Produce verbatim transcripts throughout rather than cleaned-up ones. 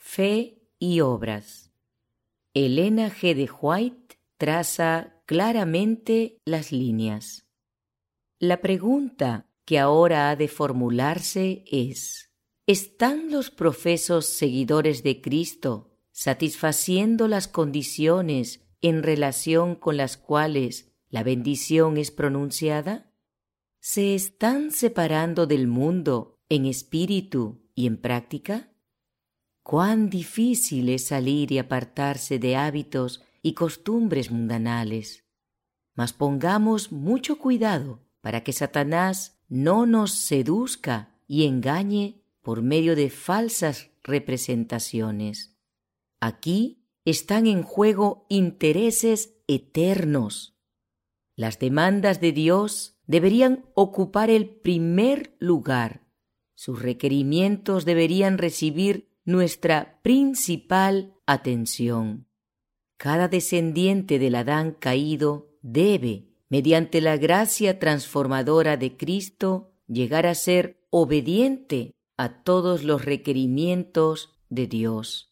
Fe y obras. Elena G. de White traza claramente las líneas. La pregunta que ahora ha de formularse es: ¿están los profesos seguidores de Cristo satisfaciendo las condiciones en relación con las cuales la bendición es pronunciada? ¿Se están separando del mundo en espíritu y en práctica? Cuán difícil es salir y apartarse de hábitos y costumbres mundanales. Mas pongamos mucho cuidado para que Satanás no nos seduzca y engañe por medio de falsas representaciones. Aquí están en juego intereses eternos. Las demandas de Dios deberían ocupar el primer lugar. Sus requerimientos deberían recibir nuestra principal atención. Cada descendiente del Adán caído debe, mediante la gracia transformadora de Cristo, llegar a ser obediente a todos los requerimientos de Dios.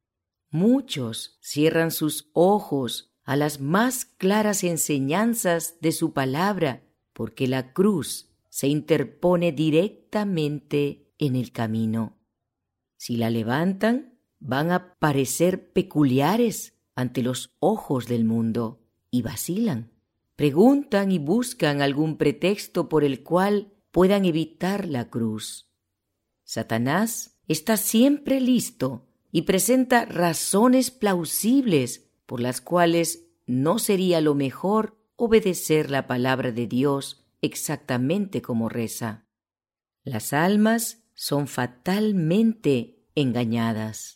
Muchos cierran sus ojos a las más claras enseñanzas de su palabra, porque la cruz se interpone directamente en el camino. Si la levantan, van a parecer peculiares ante los ojos del mundo y vacilan. Preguntan y buscan algún pretexto por el cual puedan evitar la cruz. Satanás está siempre listo y presenta razones plausibles por las cuales no sería lo mejor obedecer la palabra de Dios exactamente como reza. Las almas son fatalmente engañadas.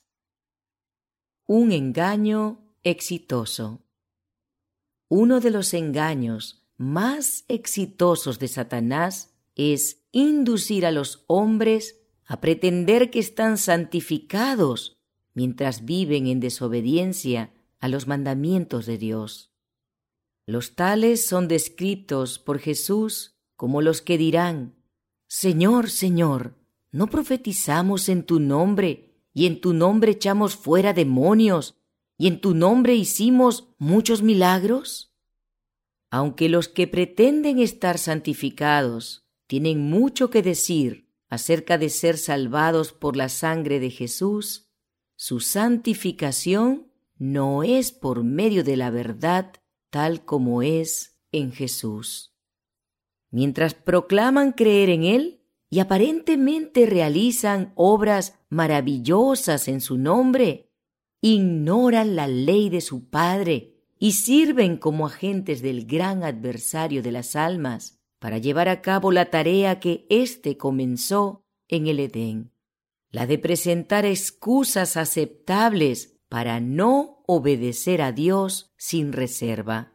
Un engaño exitoso. Uno de los engaños más exitosos de Satanás es inducir a los hombres a pretender que están santificados mientras viven en desobediencia a los mandamientos de Dios. Los tales son descritos por Jesús como los que dirán: Señor, Señor, ¿no profetizamos en tu nombre, y en tu nombre echamos fuera demonios, y en tu nombre hicimos muchos milagros? Aunque los que pretenden estar santificados tienen mucho que decir acerca de ser salvados por la sangre de Jesús, su santificación no es por medio de la verdad tal como es en Jesús. Mientras proclaman creer en Él y aparentemente realizan obras maravillosas en su nombre, ignoran la ley de su Padre y sirven como agentes del gran adversario de las almas para llevar a cabo la tarea que éste comenzó en el Edén, la de presentar excusas aceptables para no obedecer a Dios sin reserva.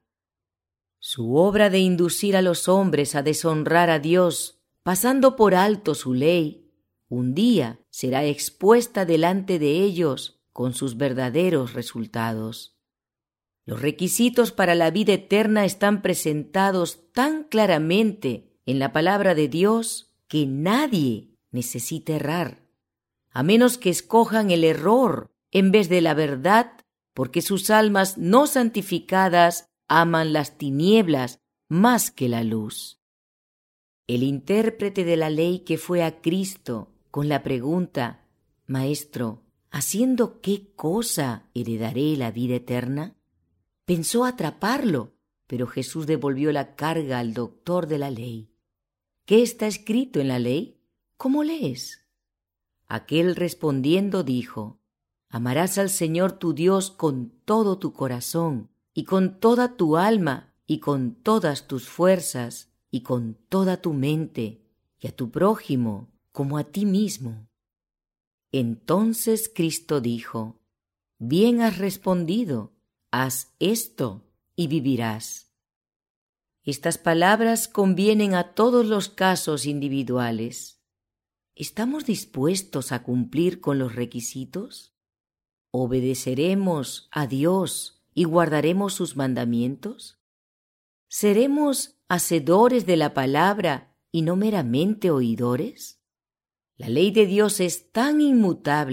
Su obra de inducir a los hombres a deshonrar a Dios, pasando por alto su ley, un día será expuesta delante de ellos con sus verdaderos resultados. Los requisitos para la vida eterna están presentados tan claramente en la palabra de Dios que nadie necesita errar, a menos que escojan el error en vez de la verdad, porque sus almas no santificadas aman las tinieblas más que la luz. El intérprete de la ley que fue a Cristo con la pregunta: Maestro, ¿haciendo qué cosa heredaré la vida eterna?, pensó atraparlo, pero Jesús devolvió la carga al doctor de la ley. ¿Qué está escrito en la ley? ¿Cómo lees? Aquel respondiendo dijo: Amarás al Señor tu Dios con todo tu corazón, y con toda tu alma, y con todas tus fuerzas, y con toda tu mente, y a tu prójimo como a ti mismo. Entonces Cristo dijo: Bien has respondido, haz esto y vivirás. Estas palabras convienen a todos los casos individuales. ¿Estamos dispuestos a cumplir con los requisitos? ¿Obedeceremos a Dios y guardaremos sus mandamientos? ¿Seremos hacedores de la palabra y no meramente oidores? La ley de Dios es tan inmutable,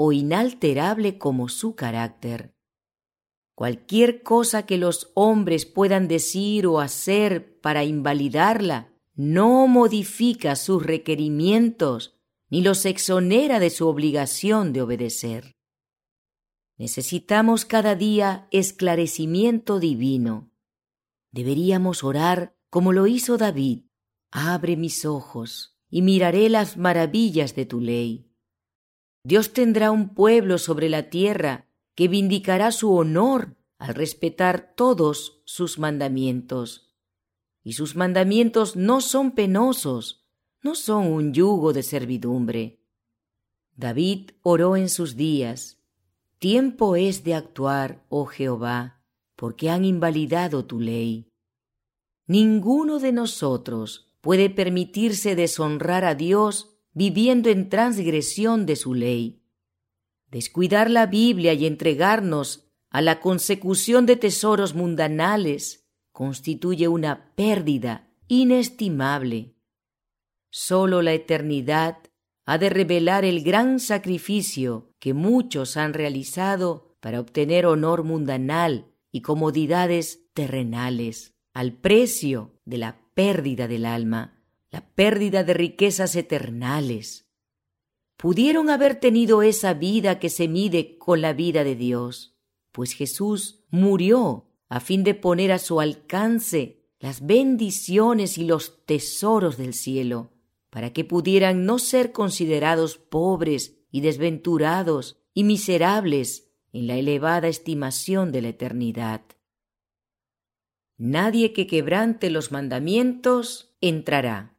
o inalterable como su carácter. Cualquier cosa que los hombres puedan decir o hacer para invalidarla no modifica sus requerimientos ni los exonera de su obligación de obedecer. Necesitamos cada día esclarecimiento divino. Deberíamos orar como lo hizo David. Abre mis ojos y miraré las maravillas de tu ley. Dios tendrá un pueblo sobre la tierra que vindicará su honor al respetar todos sus mandamientos. Y sus mandamientos no son penosos, no son un yugo de servidumbre. David oró en sus días: tiempo es de actuar, oh Jehová, porque han invalidado tu ley. Ninguno de nosotros puede permitirse deshonrar a Dios viviendo en transgresión de su ley. Descuidar la Biblia y entregarnos a la consecución de tesoros mundanales constituye una pérdida inestimable. Sólo la eternidad ha de revelar el gran sacrificio que muchos han realizado para obtener honor mundanal y comodidades terrenales, al precio de la pérdida del alma, la pérdida de riquezas eternales. Pudieron haber tenido esa vida que se mide con la vida de Dios, pues Jesús murió a fin de poner a su alcance las bendiciones y los tesoros del cielo, para que pudieran no ser considerados pobres y desventurados y miserables en la elevada estimación de la eternidad. Nadie que quebrante los mandamientos entrará.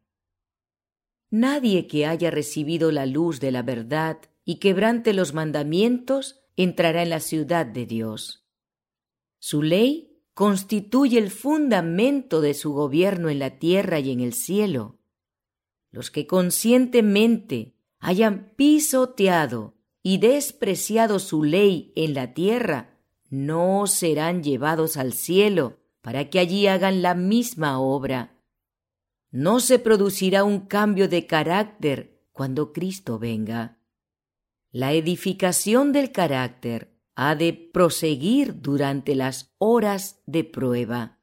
Nadie que haya recibido la luz de la verdad y quebrante los mandamientos entrará en la ciudad de Dios. Su ley constituye el fundamento de su gobierno en la tierra y en el cielo. Los que conscientemente hayan pisoteado y despreciado su ley en la tierra no serán llevados al cielo para que allí hagan la misma obra. No se producirá un cambio de carácter cuando Cristo venga. La edificación del carácter ha de proseguir durante las horas de prueba.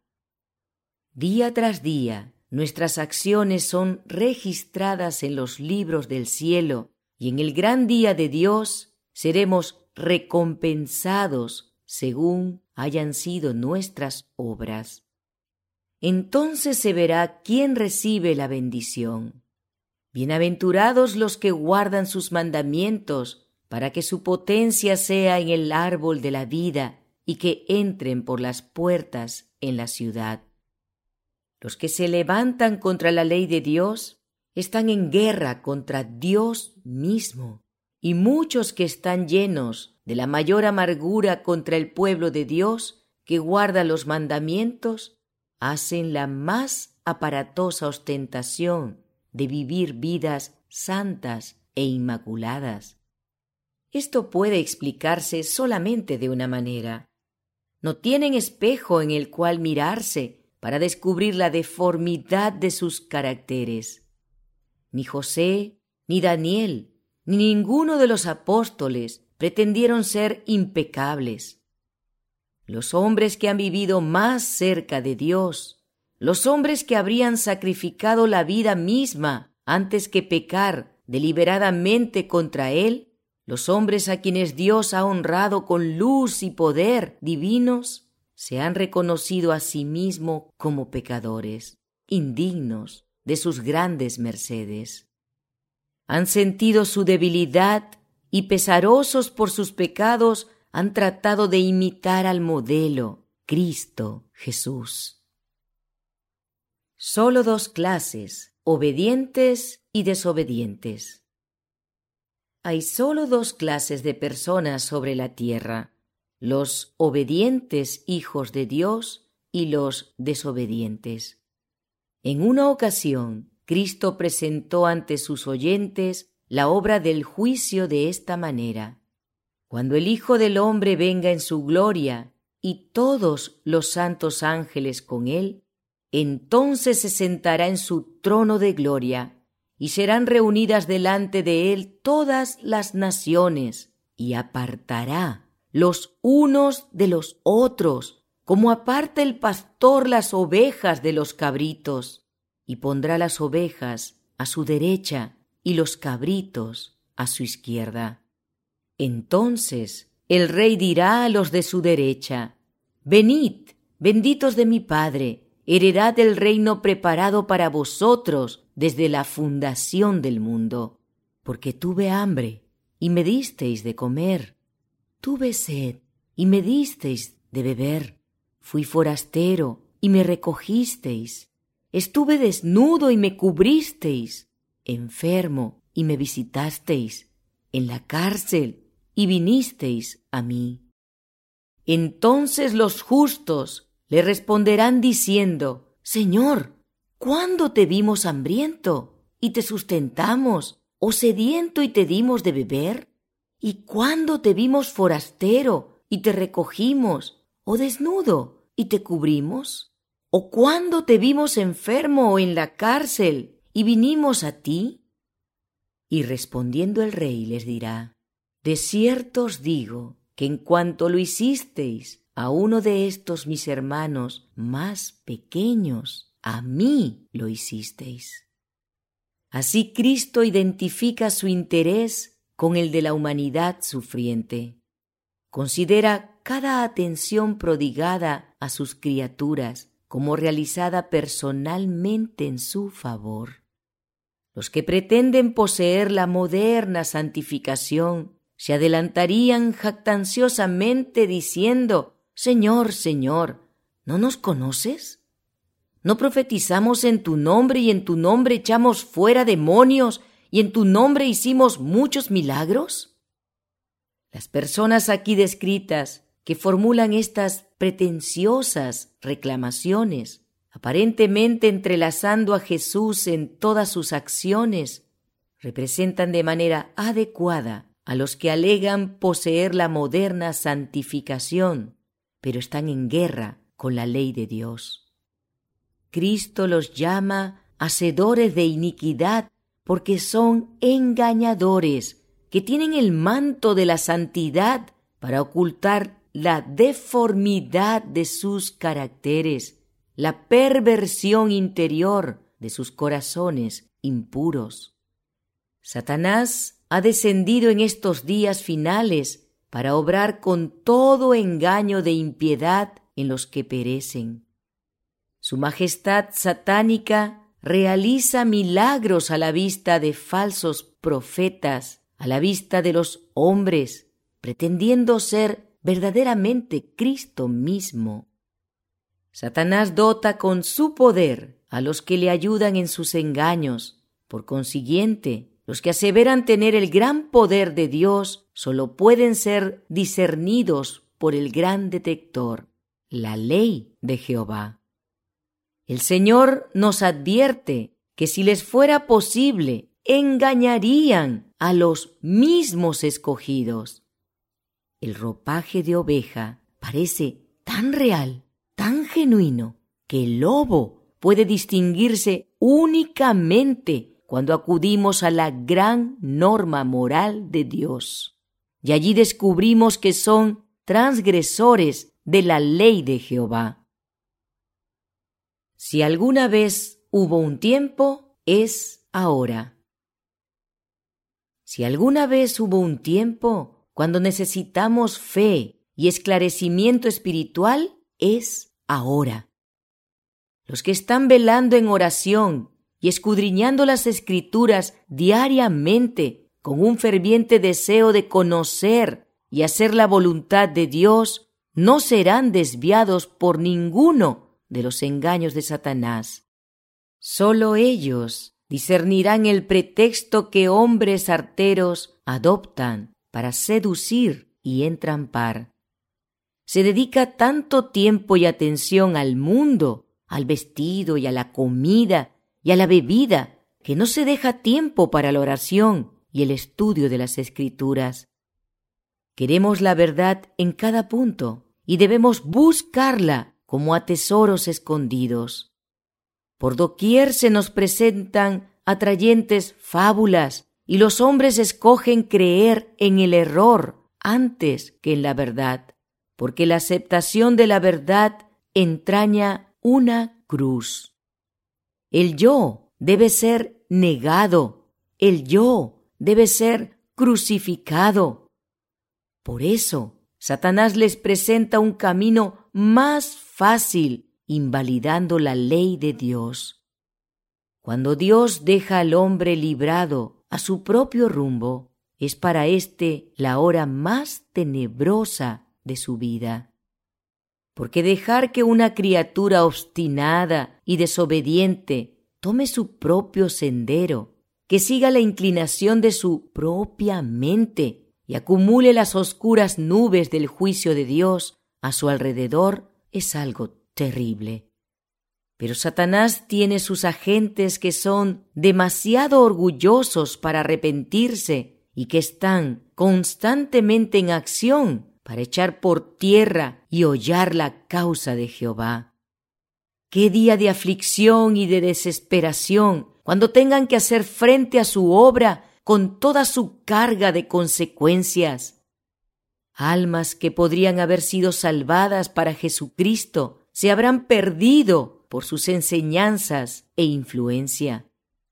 Día tras día, nuestras acciones son registradas en los libros del cielo y en el gran día de Dios seremos recompensados según hayan sido nuestras obras. Entonces se verá quién recibe la bendición. Bienaventurados los que guardan sus mandamientos, para que su potencia sea en el árbol de la vida y que entren por las puertas en la ciudad. Los que se levantan contra la ley de Dios están en guerra contra Dios mismo, y muchos que están llenos de la mayor amargura contra el pueblo de Dios que guarda los mandamientos hacen la más aparatosa ostentación de vivir vidas santas e inmaculadas. Esto puede explicarse solamente de una manera. No tienen espejo en el cual mirarse para descubrir la deformidad de sus caracteres. Ni José, ni Daniel, ni ninguno de los apóstoles pretendieron ser impecables. Los hombres que han vivido más cerca de Dios, los hombres que habrían sacrificado la vida misma antes que pecar deliberadamente contra Él, los hombres a quienes Dios ha honrado con luz y poder divinos, se han reconocido a sí mismo como pecadores, indignos de sus grandes mercedes. Han sentido su debilidad y pesarosos por sus pecados han tratado de imitar al modelo, Cristo Jesús. Solo dos clases, obedientes y desobedientes. Hay solo dos clases de personas sobre la tierra, los obedientes hijos de Dios y los desobedientes. En una ocasión, Cristo presentó ante sus oyentes la obra del juicio de esta manera: cuando el Hijo del Hombre venga en su gloria y todos los santos ángeles con él, entonces se sentará en su trono de gloria y serán reunidas delante de él todas las naciones, y apartará los unos de los otros, como aparta el pastor las ovejas de los cabritos, y pondrá las ovejas a su derecha y los cabritos a su izquierda. Entonces el rey dirá a los de su derecha: Venid, benditos de mi Padre, heredad del reino preparado para vosotros desde la fundación del mundo. Porque tuve hambre, y me disteis de comer. Tuve sed, y me disteis de beber. Fui forastero, y me recogisteis. Estuve desnudo, y me cubristeis. Enfermo, y me visitasteis. En la cárcel, y vinisteis a mí. Entonces los justos le responderán diciendo: Señor, ¿cuándo te vimos hambriento y te sustentamos, o sediento y te dimos de beber? ¿Y cuándo te vimos forastero y te recogimos, o desnudo y te cubrimos? ¿O cuándo te vimos enfermo o en la cárcel y vinimos a ti? Y respondiendo el rey les dirá: De cierto os digo que en cuanto lo hicisteis a uno de estos mis hermanos más pequeños, a mí lo hicisteis. Así Cristo identifica su interés con el de la humanidad sufriente. Considera cada atención prodigada a sus criaturas como realizada personalmente en su favor. Los que pretenden poseer la moderna santificación se adelantarían jactanciosamente diciendo: Señor, Señor, ¿no nos conoces? ¿No profetizamos en tu nombre y en tu nombre echamos fuera demonios y en tu nombre hicimos muchos milagros? Las personas aquí descritas que formulan estas pretenciosas reclamaciones, aparentemente entrelazando a Jesús en todas sus acciones, representan de manera adecuada a los que alegan poseer la moderna santificación, pero están en guerra con la ley de Dios. Cristo los llama hacedores de iniquidad porque son engañadores que tienen el manto de la santidad para ocultar la deformidad de sus caracteres, la perversión interior de sus corazones impuros. Satanás ha descendido en estos días finales para obrar con todo engaño de impiedad en los que perecen. Su majestad satánica realiza milagros a la vista de falsos profetas, a la vista de los hombres, pretendiendo ser verdaderamente Cristo mismo. Satanás dota con su poder a los que le ayudan en sus engaños. Por consiguiente, los que aseveran tener el gran poder de Dios solo pueden ser discernidos por el gran detector, la ley de Jehová. El Señor nos advierte que si les fuera posible, engañarían a los mismos escogidos. El ropaje de oveja parece tan real, tan genuino, que el lobo puede distinguirse únicamente cuando acudimos a la gran norma moral de Dios. Y allí descubrimos que son transgresores de la ley de Jehová. Si alguna vez hubo un tiempo, es ahora. Si alguna vez hubo un tiempo cuando necesitamos fe y esclarecimiento espiritual, es ahora. Los que están velando en oración y escudriñando las Escrituras diariamente con un ferviente deseo de conocer y hacer la voluntad de Dios, no serán desviados por ninguno de los engaños de Satanás. Solo ellos discernirán el pretexto que hombres arteros adoptan para seducir y entrampar. Se dedica tanto tiempo y atención al mundo, al vestido y a la comida y a la bebida, que no se deja tiempo para la oración y el estudio de las Escrituras. Queremos la verdad en cada punto y debemos buscarla como a tesoros escondidos. Por doquier se nos presentan atrayentes fábulas y los hombres escogen creer en el error antes que en la verdad, porque la aceptación de la verdad entraña una cruz. El yo debe ser negado, el yo debe ser crucificado. Por eso, Satanás les presenta un camino más fácil, invalidando la ley de Dios. Cuando Dios deja al hombre librado a su propio rumbo, es para éste la hora más tenebrosa de su vida. Porque dejar que una criatura obstinada y desobediente tome su propio sendero, que siga la inclinación de su propia mente y acumule las oscuras nubes del juicio de Dios a su alrededor, es algo terrible. Pero Satanás tiene sus agentes que son demasiado orgullosos para arrepentirse y que están constantemente en acción para echar por tierra y hollar la causa de Jehová. ¡Qué día de aflicción y de desesperación cuando tengan que hacer frente a su obra con toda su carga de consecuencias! Almas que podrían haber sido salvadas para Jesucristo se habrán perdido por sus enseñanzas e influencia.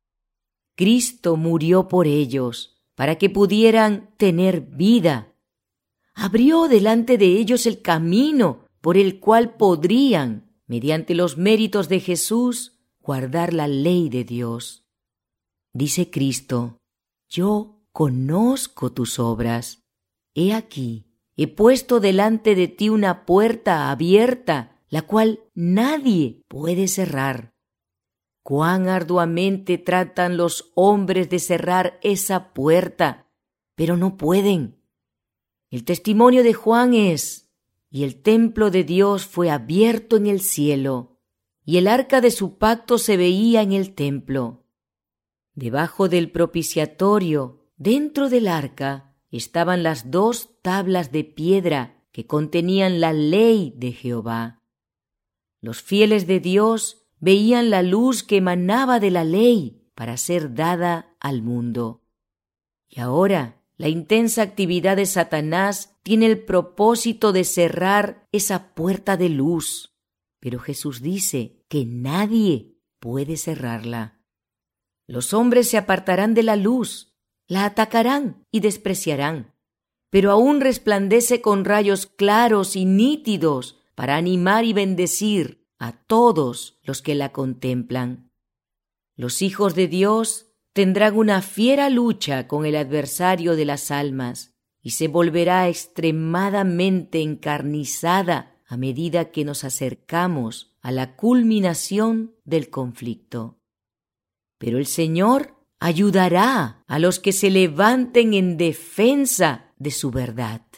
Cristo murió por ellos para que pudieran tener vida. Abrió delante de ellos el camino por el cual podrían, mediante los méritos de Jesús, guardar la ley de Dios. Dice Cristo: yo conozco tus obras. He aquí, he puesto delante de ti una puerta abierta, la cual nadie puede cerrar. Cuán arduamente tratan los hombres de cerrar esa puerta, pero no pueden. El testimonio de Juan es: y el templo de Dios fue abierto en el cielo, y el arca de su pacto se veía en el templo. Debajo del propiciatorio, dentro del arca, estaban las dos tablas de piedra que contenían la ley de Jehová. Los fieles de Dios veían la luz que emanaba de la ley para ser dada al mundo. Y ahora, la intensa actividad de Satanás tiene el propósito de cerrar esa puerta de luz, pero Jesús dice que nadie puede cerrarla. Los hombres se apartarán de la luz, la atacarán y despreciarán, pero aún resplandece con rayos claros y nítidos para animar y bendecir a todos los que la contemplan. Los hijos de Dios tendrán una fiera lucha con el adversario de las almas y se volverá extremadamente encarnizada a medida que nos acercamos a la culminación del conflicto. Pero el Señor ayudará a los que se levanten en defensa de su verdad.